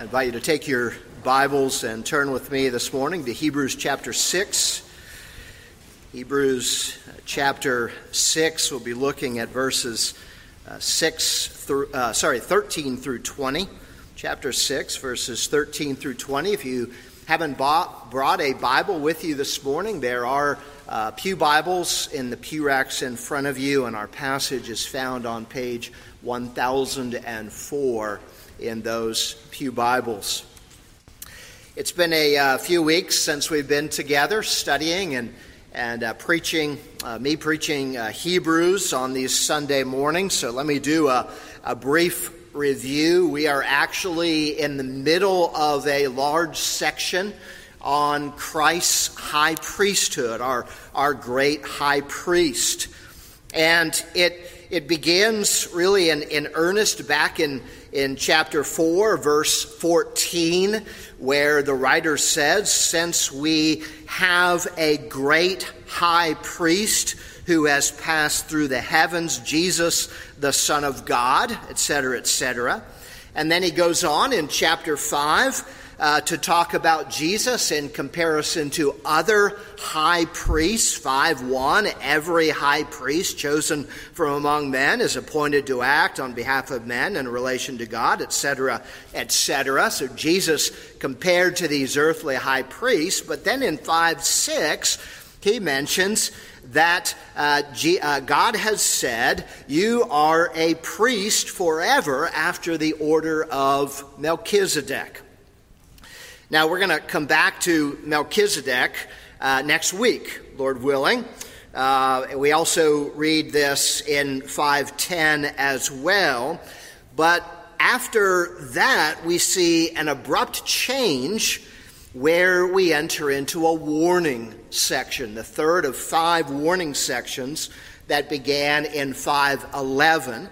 I invite you to take your Bibles and turn with me this morning to Hebrews chapter 6. Hebrews chapter 6, we'll be looking at verses 13 through 20. Chapter 6, verses 13 through 20. If you haven't brought a Bible with you this morning, there are pew Bibles in the pew racks in front of you, and our passage is found on page 1004 in those pew Bibles. It's been a few weeks since we've been together studying and preaching Hebrews on these Sunday mornings. So let me do a brief review. We are actually in the middle of a large section on Christ's high priesthood, our great high priest. And it begins really in earnest back in chapter 4, verse 14, where the writer says, "Since we have a great high priest who has passed through the heavens, Jesus, the Son of God," etc., etc. And then he goes on in chapter 5 to talk about Jesus in comparison to other high priests. 5:1, every high priest chosen from among men is appointed to act on behalf of men in relation to God, etc., etc. So Jesus compared to these earthly high priests. But then in 5:6, he mentions that God has said, "You are a priest forever after the order of Melchizedek." Now, we're going to come back to Melchizedek next week, Lord willing. We also read this in 5:10 as well. But after that, we see an abrupt change where we enter into a warning section, the third of 5 warning sections that began in 5:11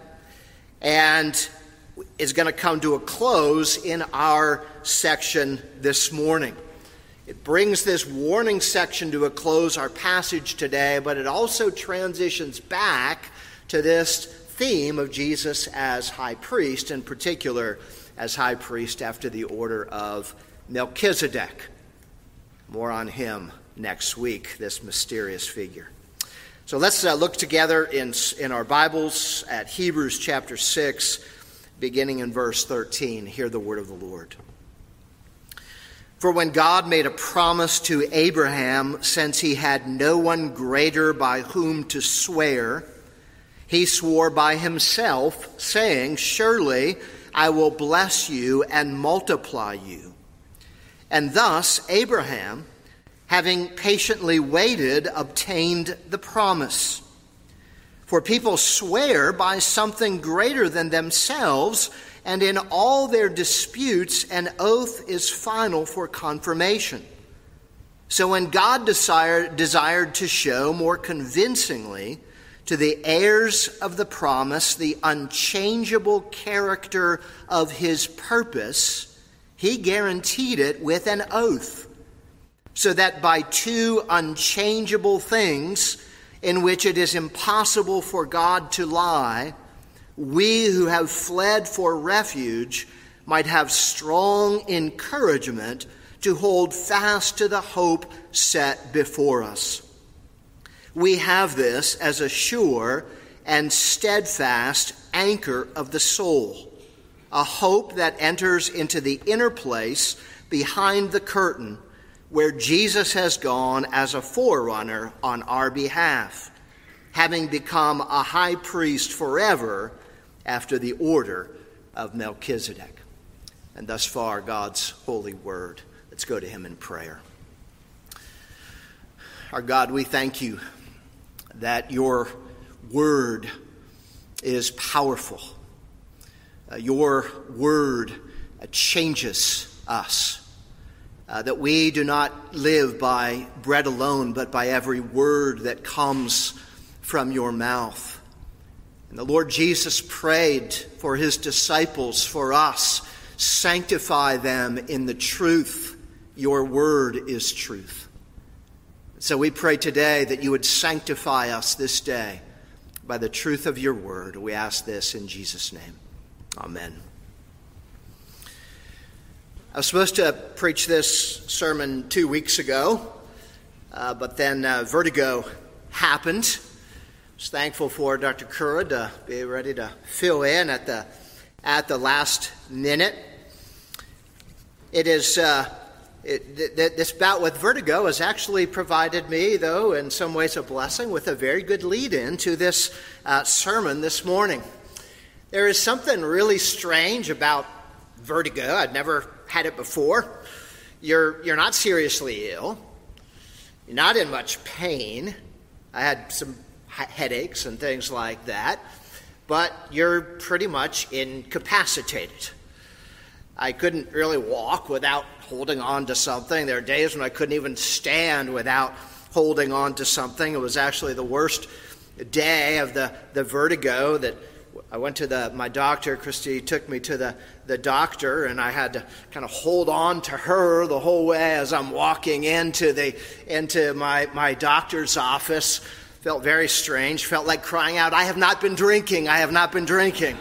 and is going to come to a close in our section this morning. It brings this warning section to a close, our passage today, but it also transitions back to this theme of Jesus as high priest, in particular as high priest after the order of Melchizedek. More on him next week, this mysterious figure. So let's look together in our Bibles at Hebrews chapter 6, beginning in verse 13. Hear the word of the Lord. "For when God made a promise to Abraham, since he had no one greater by whom to swear, he swore by himself, saying, 'Surely I will bless you and multiply you.' And thus Abraham, having patiently waited, obtained the promise. For people swear by something greater than themselves, and in all their disputes an oath is final for confirmation. So when God desired to show more convincingly to the heirs of the promise the unchangeable character of his purpose, he guaranteed it with an oath, so that by 2 unchangeable things in which it is impossible for God to lie, we who have fled for refuge might have strong encouragement to hold fast to the hope set before us. We have this as a sure and steadfast anchor of the soul, a hope that enters into the inner place behind the curtain, where Jesus has gone as a forerunner on our behalf, having become a high priest forever after the order of Melchizedek." And thus far, God's holy word. Let's go to him in prayer. Our God, we thank you that your word is powerful. Your word changes us. That we do not live by bread alone, but by every word that comes from your mouth. And the Lord Jesus prayed for his disciples, for us, "Sanctify them in the truth. Your word is truth." So we pray today that you would sanctify us this day by the truth of your word. We ask this in Jesus' name. Amen. I was supposed to preach this sermon 2 weeks ago, but then vertigo happened. I was thankful for Dr. Kura to be ready to fill in at the last minute. It is this bout with vertigo has actually provided me, though, in some ways a blessing, with a very good lead-in to this sermon this morning. There is something really strange about vertigo. I'd never had it before. You're not seriously ill. You're not in much pain. I had some headaches and things like that, but you're pretty much incapacitated. I couldn't really walk without holding on to something. There are days when I couldn't even stand without holding on to something. It was actually the worst day of the vertigo that I went to my doctor. Christy took me to the doctor, and I had to kind of hold on to her the whole way as I'm walking into my doctor's office. Felt very strange. Felt like crying out, "I have not been drinking. I have not been drinking."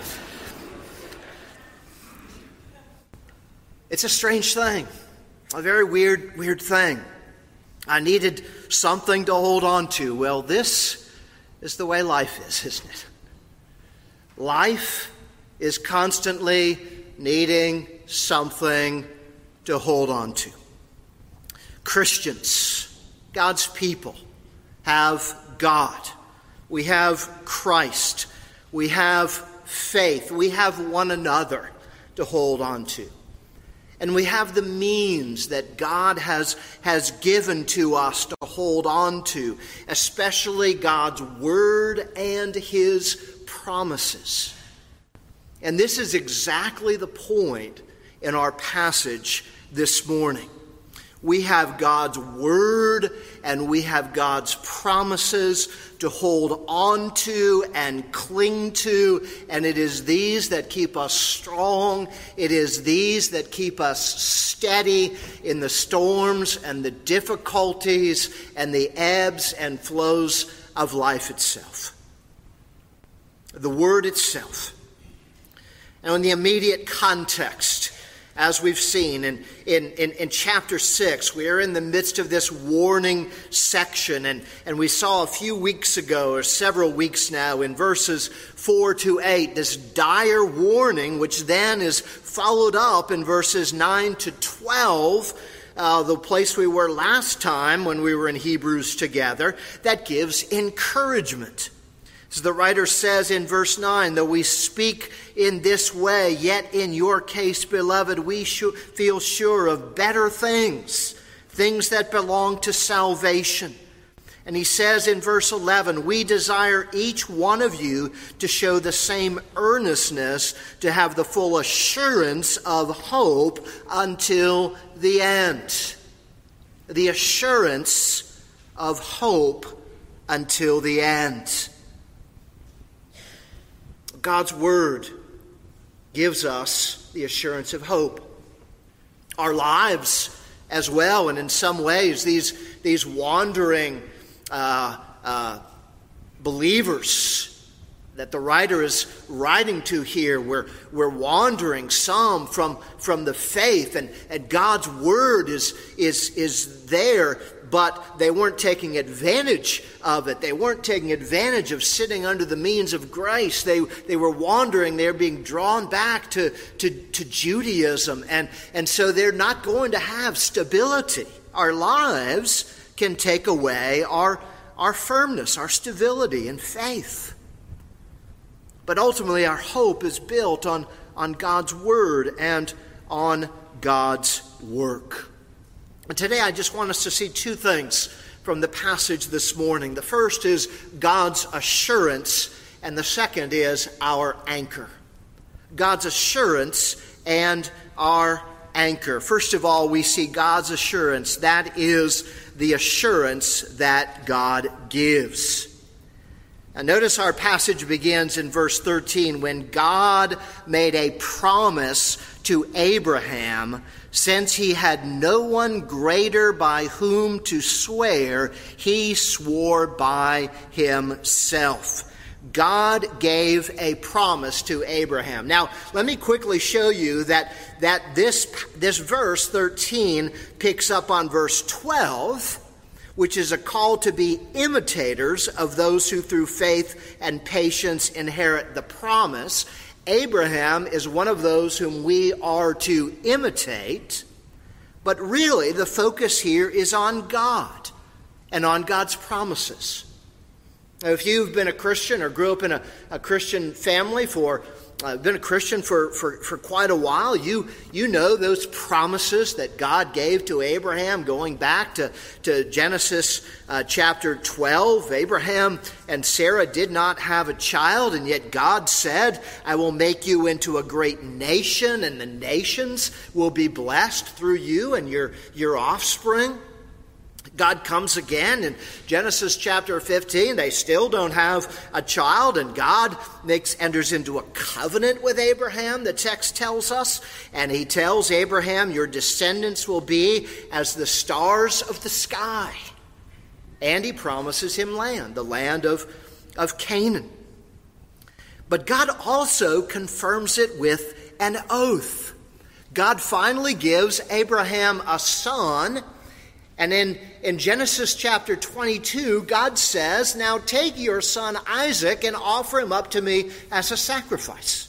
It's a strange thing, a very weird thing. I needed something to hold on to. Well, this is the way life is, isn't it? Life is constantly needing something to hold on to. Christians, God's people, have God. We have Christ. We have faith. We have one another to hold on to. And we have the means that God has given to us to hold on to, especially God's Word and His promises. And this is exactly the point in our passage this morning. We have God's Word and we have God's promises to hold on to and cling to, and it is these that keep us strong. It is these that keep us steady in the storms and the difficulties and the ebbs and flows of life itself. The Word itself. Now, in the immediate context, as we've seen in chapter 6, we are in the midst of this warning section, and we saw a few weeks ago, or several weeks now, in verses 4 to 8, this dire warning, which then is followed up in verses 9 to 12, the place we were last time when we were in Hebrews together, that gives encouragement. As the writer says in verse 9, though we speak in this way, yet in your case, beloved, we feel sure of better things, things that belong to salvation. And he says in verse 11, we desire each one of you to show the same earnestness, to have the full assurance of hope until the end. The assurance of hope until the end. God's Word gives us the assurance of hope. Our lives as well, and in some ways, these wandering believers that the writer is writing to here, we're wandering some from the faith, and God's Word is there, but they weren't taking advantage of it. They weren't taking advantage of sitting under the means of grace. They were wandering. They're being drawn back to Judaism. And so they're not going to have stability. Our lives can take away our firmness, our stability and faith. But ultimately our hope is built on God's Word and on God's work. And today I just want us to see two things from the passage this morning. The first is God's assurance, and the second is our anchor. God's assurance and our anchor. First of all, we see God's assurance. That is the assurance that God gives. Now notice our passage begins in verse 13, when God made a promise to Abraham, since he had no one greater by whom to swear, he swore by himself. God gave a promise to Abraham. Now, let me quickly show you that this verse 13 picks up on verse 12, which is a call to be imitators of those who through faith and patience inherit the promise. Abraham is one of those whom we are to imitate, but really the focus here is on God and on God's promises. Now, if you've been a Christian or grew up in a Christian family been a Christian for quite a while, you know those promises that God gave to Abraham going back to Genesis chapter 12. Abraham and Sarah did not have a child, and yet God said, I will make you into a great nation, and the nations will be blessed through you and your offspring. God comes again in Genesis chapter 15. They still don't have a child, and God enters into a covenant with Abraham, the text tells us. And he tells Abraham, your descendants will be as the stars of the sky. And he promises him land, the land of Canaan. But God also confirms it with an oath. God finally gives Abraham a son. And in Genesis chapter 22, God says, now take your son Isaac and offer him up to me as a sacrifice.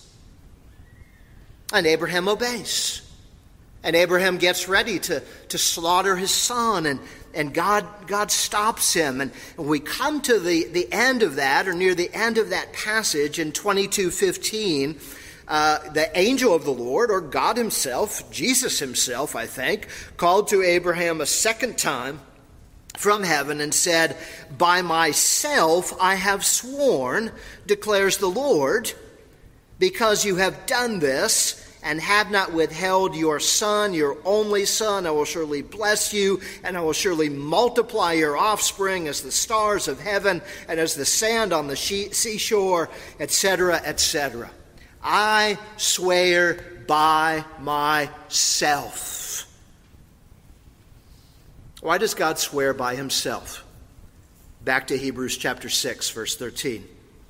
And Abraham obeys. And Abraham gets ready to slaughter his son, and God stops him. And we come to the end of that, or near the end of that passage in 22:15. The angel of the Lord, or God himself, Jesus himself, I think, called to Abraham a second time from heaven and said, by myself I have sworn, declares the Lord, because you have done this and have not withheld your son, your only son, I will surely bless you, and I will surely multiply your offspring as the stars of heaven and as the sand on the seashore, etc., etc. I swear by myself. Why does God swear by himself? Back to Hebrews chapter 6, verse 13.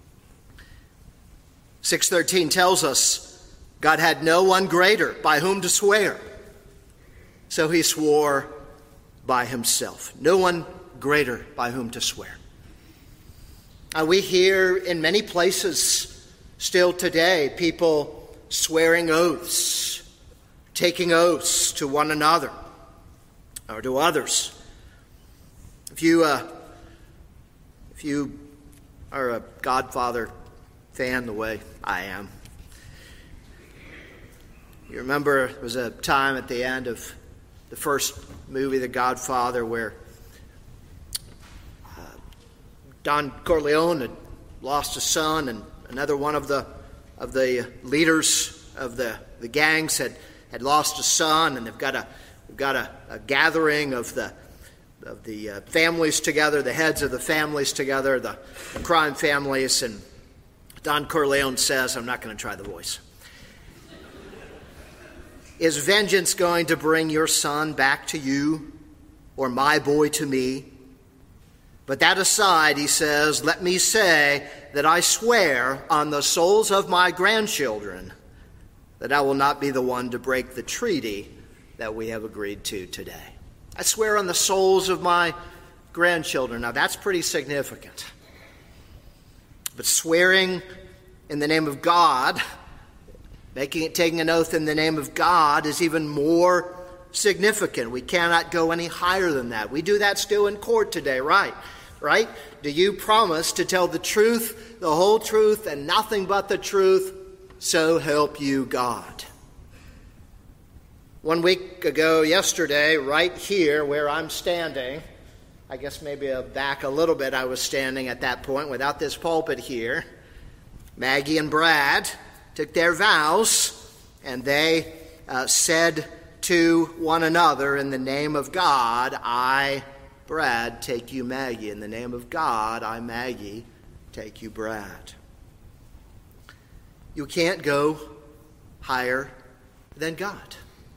6:13 tells us God had no one greater by whom to swear. So he swore by himself. No one greater by whom to swear. We hear in many places still today, people swearing oaths, taking oaths to one another or to others. If you are a Godfather fan the way I am, you remember there was a time at the end of the first movie, The Godfather, where Don Corleone had lost a son, and another one of the leaders of the gangs had lost a son, and we've got a gathering of the families together, the heads of the families together, the crime families, and Don Corleone says, I'm not going to try the voice. Is vengeance going to bring your son back to you, or my boy to me? But that aside, he says, let me say that I swear on the souls of my grandchildren that I will not be the one to break the treaty that we have agreed to today. I swear on the souls of my grandchildren. Now that's pretty significant. But swearing in the name of God, taking an oath in the name of God is even more significant. We cannot go any higher than that. We do that still in court today, right? Right? Do you promise to tell the truth, the whole truth, and nothing but the truth, so help you God? 1 week ago, yesterday, right here where I'm standing, I guess maybe back a little bit I was standing at that point without this pulpit here, Maggie and Brad took their vows, and they said to one another, in the name of God, I, Brad, take you Maggie. In the name of God, I, Maggie, take you Brad. You can't go higher than God.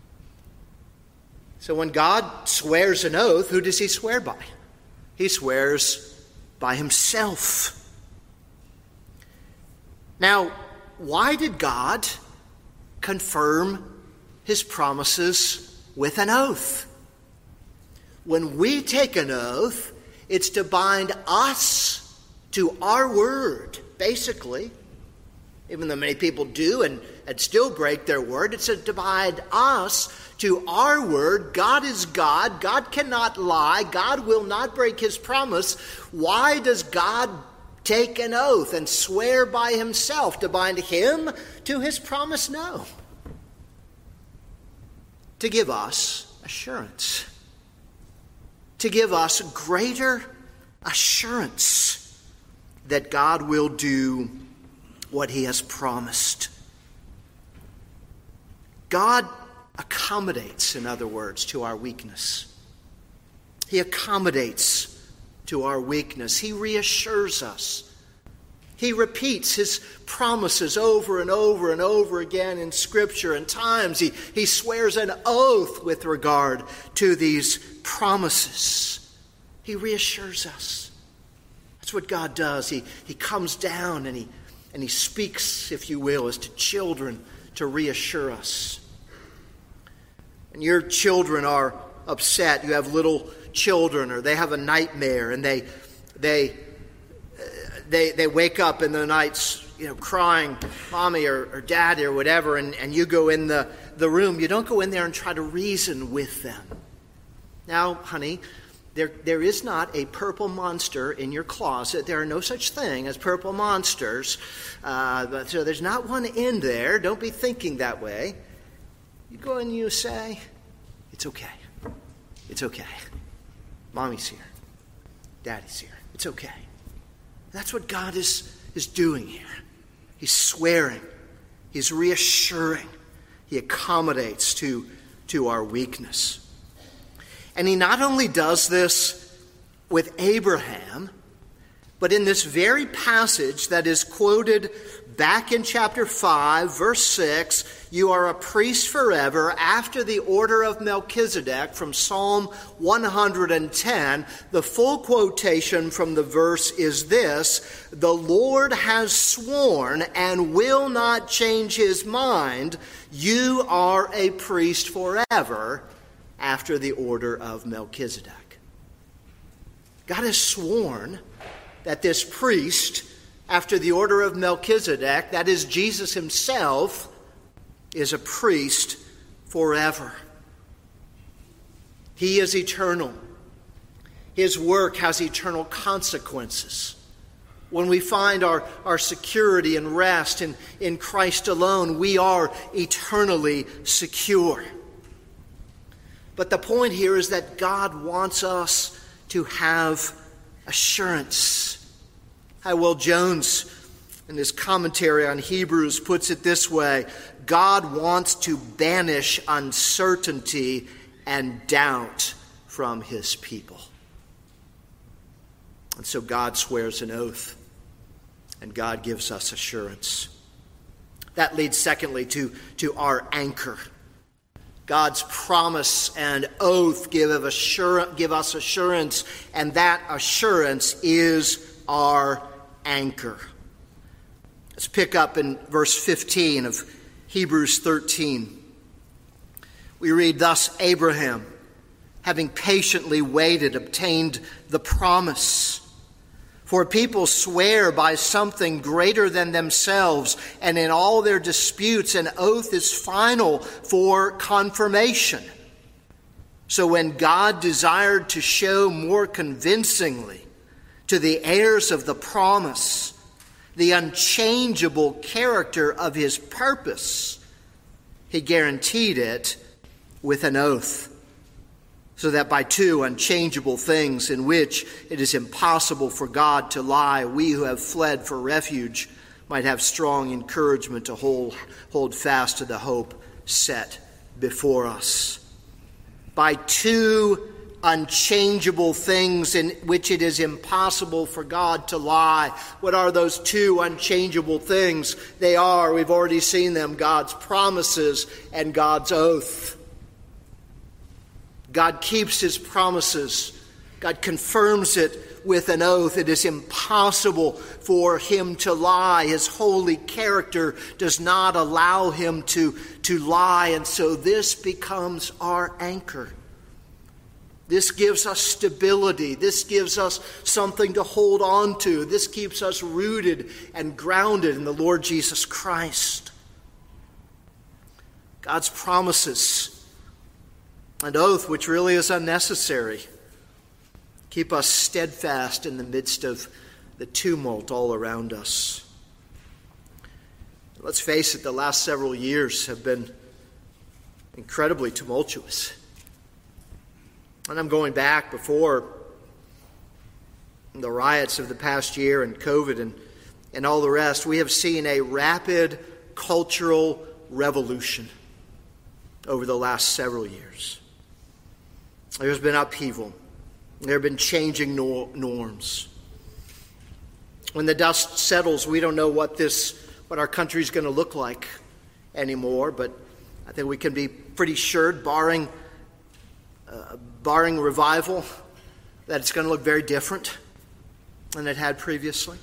So when God swears an oath, who does he swear by? He swears by himself. Now, why did God confirm his promises with an oath? When we take an oath, it's to bind us to our word, basically. Even though many people do and still break their word, it's to bind us to our word. God is God. God cannot lie. God will not break his promise. Why does God take an oath and swear by himself to bind him to his promise? No. To give us assurance. To give us greater assurance that God will do what he has promised. God accommodates, in other words, to our weakness. He accommodates to our weakness. He reassures us. He repeats his promises over and over and over again in Scripture. And times he swears an oath with regard to these promises. He reassures us. That's what God does. He comes down and he speaks, if you will, as to children to reassure us. When your children are upset, you have little children, or they have a nightmare, and they wake up in the nights, crying, mommy or daddy or whatever, and you go in the room. You don't go in there and try to reason with them. Now, honey, there is not a purple monster in your closet. There are no such thing as purple monsters. So there's not one in there. Don't be thinking that way. You go and you say, it's okay. It's okay. Mommy's here. Daddy's here. It's okay. That's what God is doing here. He's swearing. He's reassuring. He accommodates to our weakness. And he not only does this with Abraham, but in this very passage that is quoted back in chapter 5, verse 6, you are a priest forever after the order of Melchizedek, from Psalm 110. The full quotation from the verse is this: the Lord has sworn and will not change his mind. You are a priest forever after the order of Melchizedek. God has sworn that this priest, after the order of Melchizedek, that is Jesus himself, is a priest forever. He is eternal. His work has eternal consequences. When we find our security and rest in Christ alone, we are eternally secure. But the point here is that God wants us to have assurance. Hywell Jones, in his commentary on Hebrews, puts it this way: God wants to banish uncertainty and doubt from his people. And so God swears an oath, and God gives us assurance. That leads, secondly, to our anchor. God's promise and oath give us assurance, and that assurance is our anchor. Let's pick up in verse 15 of Hebrews 13. We read, thus Abraham, having patiently waited, obtained the promise. For people swear by something greater than themselves, and in all their disputes an oath is final for confirmation. So when God desired to show more convincingly to the heirs of the promise the unchangeable character of his purpose, he guaranteed it with an oath, so that by two unchangeable things in which it is impossible for God to lie, we who have fled for refuge might have strong encouragement to hold fast to the hope set before us. By two unchangeable things in which it is impossible for God to lie. What are those two unchangeable things? They are, we've already seen them, God's promises and God's oath. God keeps his promises. God confirms it with an oath. It is impossible for him to lie. His holy character does not allow him to lie. And so this becomes our anchor. This gives us stability. This gives us something to hold on to. This keeps us rooted and grounded in the Lord Jesus Christ. God's promises, an oath which really is unnecessary, keep us steadfast in the midst of the tumult all around us. Let's face it, the last several years have been incredibly tumultuous. And I'm going back before the riots of the past year and COVID and all the rest. We have seen a rapid cultural revolution over the last several years. There's been upheaval. There have been changing norms. When the dust settles, we don't know what our country's going to look like anymore, but I think we can be pretty sure, barring revival, that it's going to look very different than it had previously.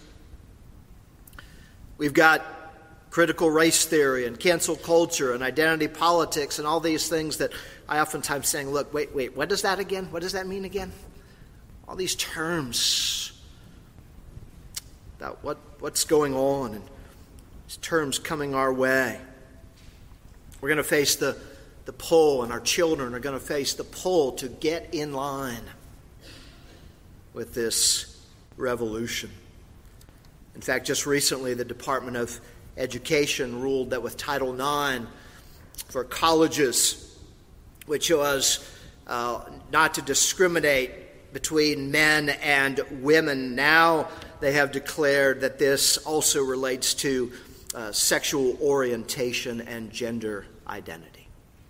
We've got critical race theory and cancel culture and identity politics and all these things that I oftentimes saying, look, wait, what is that again? What does that mean again? All these terms about what's going on and these terms coming our way. We're going to face the pull, and our children are going to face the pull to get in line with this revolution. In fact, just recently, the Department of Education ruled that with Title IX for colleges, which was not to discriminate between men and women, now they have declared that this also relates to sexual orientation and gender identity,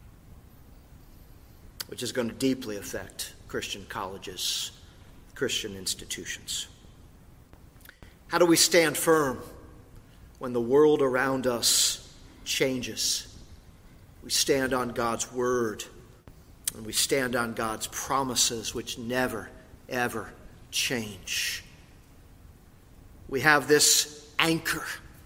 which is going to deeply affect Christian colleges, Christian institutions. How do we stand firm when the world around us changes? We stand on God's word, and we stand on God's promises, which never, ever change. We have this anchor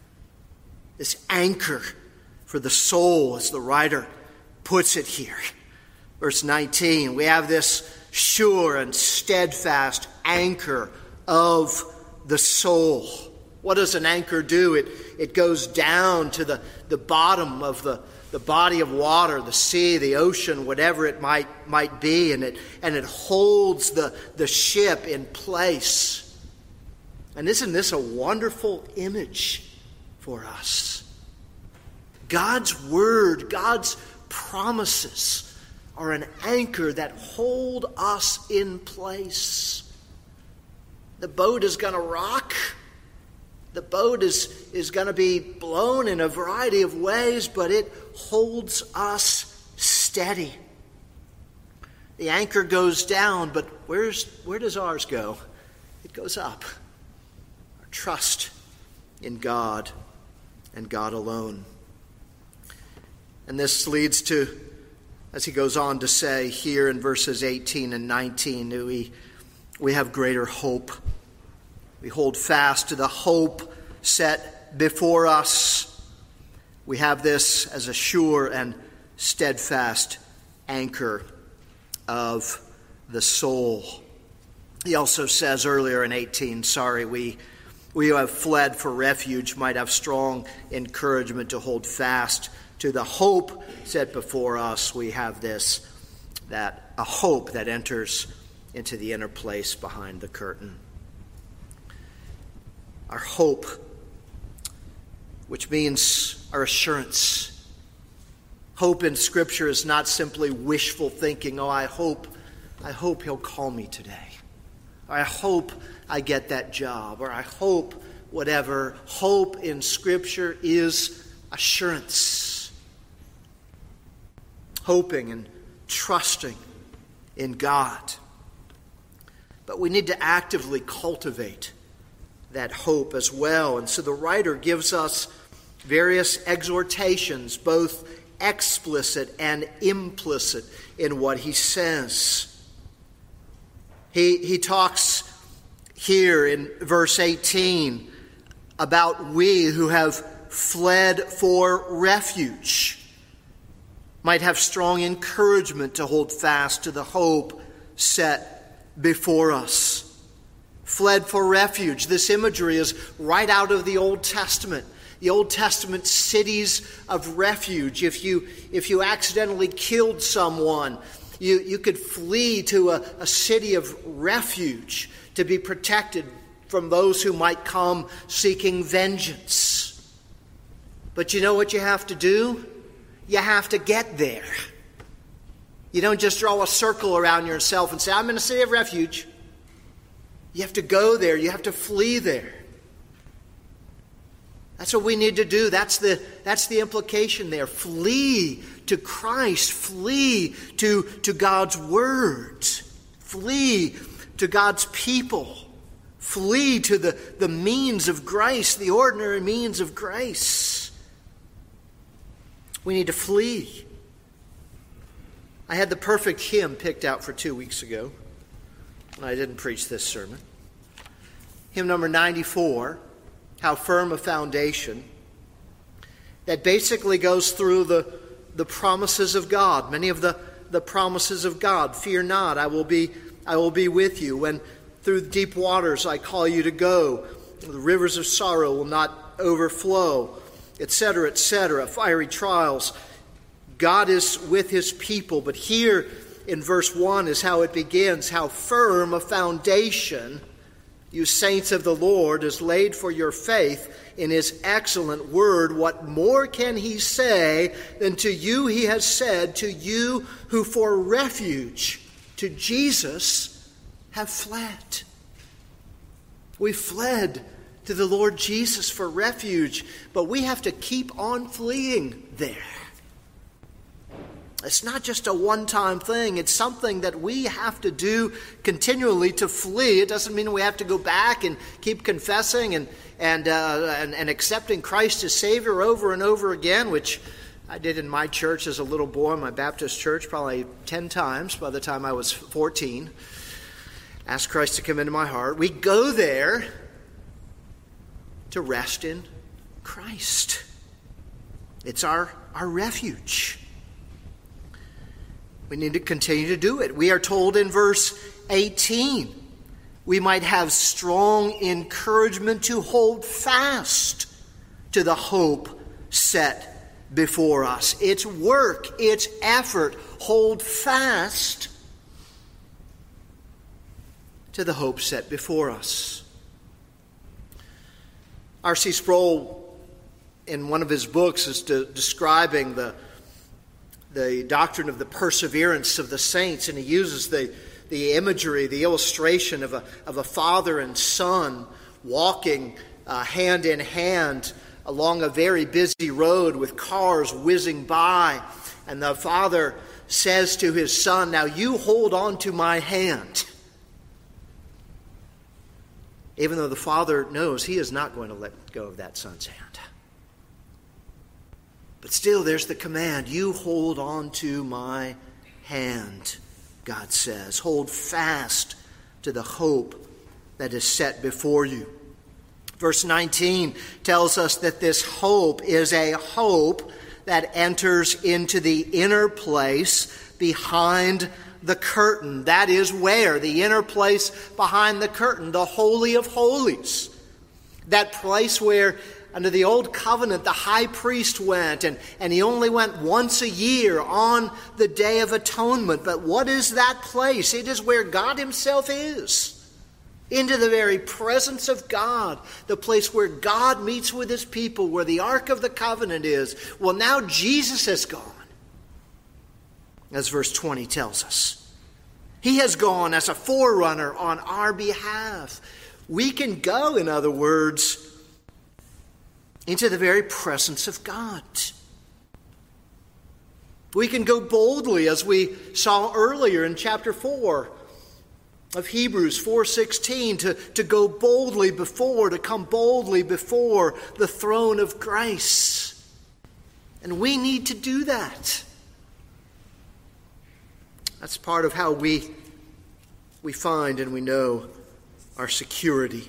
for the soul, as the writer puts it here. Verse 19, we have this sure and steadfast anchor of the soul. What does an anchor do? It goes down to the bottom of the body of water, the sea, the ocean, whatever it might be, and it holds the ship in place. And isn't this a wonderful image for us? God's word, God's promises are an anchor that hold us in place. The boat is going to rock. The boat is going to be blown in a variety of ways, but it holds us steady. The anchor goes down, but where does ours go? It goes up. Our trust in God and God alone. And this leads to, as he goes on to say here in verses 18 and 19, we have greater hope. We hold fast to the hope set before us. We have this as a sure and steadfast anchor of the soul. He also says earlier in 18, we who have fled for refuge might have strong encouragement to hold fast to the hope set before us. We have a hope that enters into the inner place behind the curtain. Our hope, which means our assurance. Hope in Scripture is not simply wishful thinking. Oh, I hope he'll call me today. Or I hope I get that job. Or I hope whatever. Hope in Scripture is assurance. Hoping and trusting in God. But we need to actively cultivate that hope as well. And so the writer gives us various exhortations, both explicit and implicit, in what he says. He talks here in verse 18about we who have fled for refuge might have strong encouragement to hold fast to the hope set before us. Fled for refuge. This imagery is right out of the Old Testament. The Old Testament cities of refuge. If you accidentally killed someone, you could flee to a city of refuge to be protected from those who might come seeking vengeance. But you know what you have to do? You have to get there. You don't just draw a circle around yourself and say, I'm in a city of refuge. You have to go there. You have to flee there. That's what we need to do. That's the implication there. Flee to Christ. Flee to God's word. Flee to God's people. Flee to the means of grace, the ordinary means of grace. We need to flee. I had the perfect hymn picked out for 2 weeks ago when I didn't preach this sermon. Hymn number 94, How Firm a Foundation, that basically goes through the promises of God, many of the promises of God. Fear not, I will be with you. When through the deep waters I call you to go, the rivers of sorrow will not overflow, etc., etc. Fiery trials. God is with his people. But here in verse 1 is how it begins. How firm a foundation, you saints of the Lord, is laid for your faith in his excellent word. What more can he say than to you he has said, to you who for refuge to Jesus have fled? We fled to the Lord Jesus for refuge, but we have to keep on fleeing there. It's not just a one-time thing. It's something that we have to do continually to flee. It doesn't mean we have to go back and keep confessing and accepting Christ as Savior over and over again, which I did in my church as a little boy, my Baptist church, probably 10 times by the time I was 14. Asked Christ to come into my heart. We go there to rest in Christ. It's our refuge. We need to continue to do it. We are told in verse 18, we might have strong encouragement to hold fast to the hope set before us. It's work, it's effort. Hold fast to the hope set before us. R.C. Sproul, in one of his books, is describing the doctrine of the perseverance of the saints, and he uses the imagery, the illustration of a father and son walking hand in hand along a very busy road with cars whizzing by, and the father says to his son, "Now you hold on to my hand." Even though the father knows he is not going to let go of that son's hand. But still, there's the command, you hold on to my hand, God says. Hold fast to the hope that is set before you. Verse 19 tells us that this hope is a hope that enters into the inner place behind the curtain. That is where? The inner place behind the curtain, the Holy of Holies. That place where under the old covenant the high priest went, and he only went once a year on the Day of Atonement. But what is that place? It is where God himself is. Into the very presence of God, the place where God meets with his people, where the Ark of the Covenant is. Well, now Jesus has gone, as verse 20 tells us. He has gone as a forerunner on our behalf. We can go, in other words, into the very presence of God. We can go boldly, as we saw earlier in chapter 4 of Hebrews 4:16, to go boldly before, to come boldly before the throne of grace. And we need to do that. That's part of how we find and we know our security.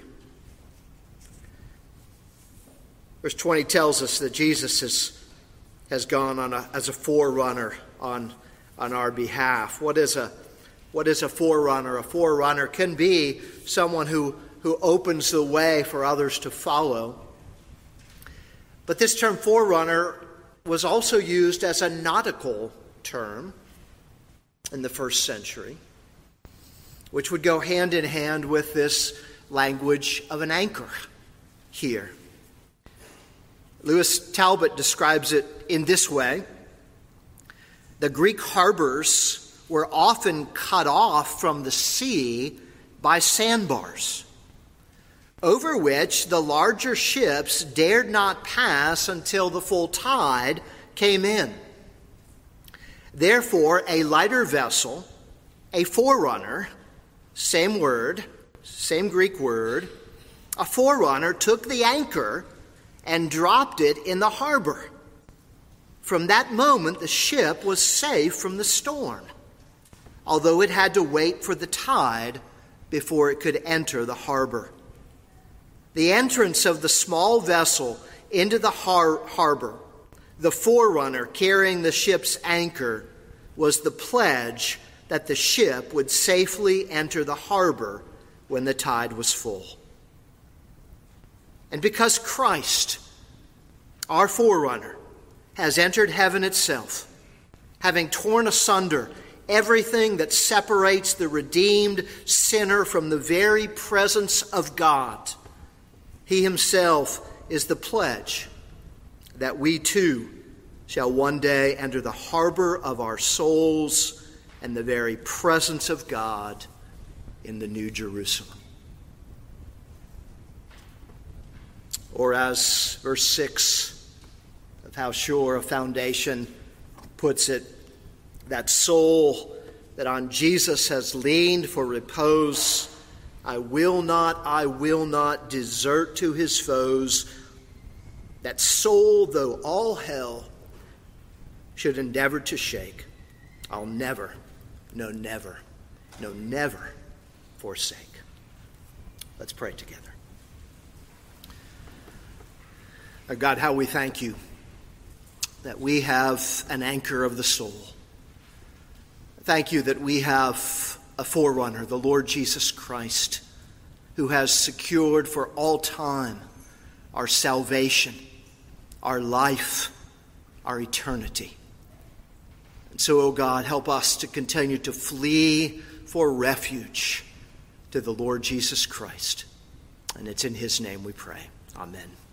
Verse 20 tells us that Jesus has gone as a forerunner on our behalf. What is a forerunner? A forerunner can be someone who opens the way for others to follow. But this term forerunner was also used as a nautical term in the first century, which would go hand in hand with this language of an anchor here. Lewis Talbot describes it in this way. The Greek harbors were often cut off from the sea by sandbars, over which the larger ships dared not pass until the full tide came in. Therefore, a lighter vessel, a forerunner, same word, same Greek word, a forerunner took the anchor and dropped it in the harbor. From that moment, the ship was safe from the storm, although it had to wait for the tide before it could enter the harbor. The entrance of the small vessel into the harbor, the forerunner carrying the ship's anchor, was the pledge that the ship would safely enter the harbor when the tide was full. And because Christ, our forerunner, has entered heaven itself, having torn asunder everything that separates the redeemed sinner from the very presence of God, he himself is the pledge that we too shall one day enter the harbor of our souls and the very presence of God in the New Jerusalem. Or as verse 6 of How Sure a Foundation puts it, that soul that on Jesus has leaned for repose, I will not desert to his foes. That soul, though all hell should endeavor to shake, I'll never forsake. Let's pray together. God, how we thank you that we have an anchor of the soul. Thank you that we have a forerunner, the Lord Jesus Christ, who has secured for all time our salvation, our life, our eternity. And so, O God, help us to continue to flee for refuge to the Lord Jesus Christ. And it's in his name we pray. Amen.